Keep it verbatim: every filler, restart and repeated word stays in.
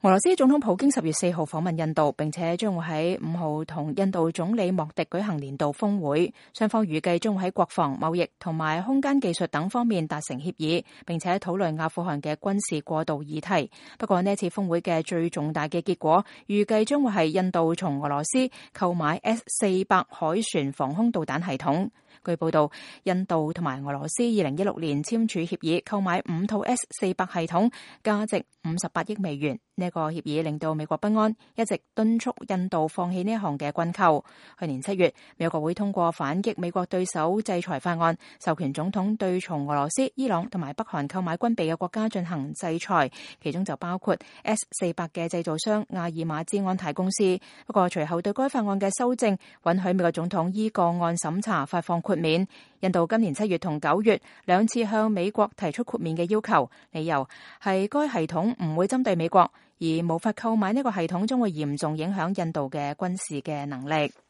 俄羅斯總統普京十月四號訪問印度，並且將會喺五號同印度總理莫迪舉行年度峰會，雙方預計將會喺國防、貿易同埋空間技術等方面達成協議，並且討論阿富汗嘅軍事過渡議題。不過呢次峰會嘅最重大嘅結果，預計將會係印度從俄羅斯購買 S 四百海船防空導彈系統。據報道，印度同埋俄羅斯二零一六年簽署協議，購買五套 S 四百系統，價值五十八億美元。呢個協議令到美國不安，一直敦促印度放棄呢一項嘅軍購。去年七月，美國國會通過反擊美國對手制裁法案，授權總統對從俄羅斯、伊朗同埋北韓購買軍備嘅國家進行制裁，其中就包括 S 四百嘅製造商阿爾馬茲安泰公司。不過隨後對該法案嘅修正，允許美國總統依個案審查發放豁免。印度今年七月同九月兩次向美國提出豁免嘅要求，理由係該系統唔會針對美國，而無法購買呢個系統將會嚴重影響印度嘅軍事嘅能力。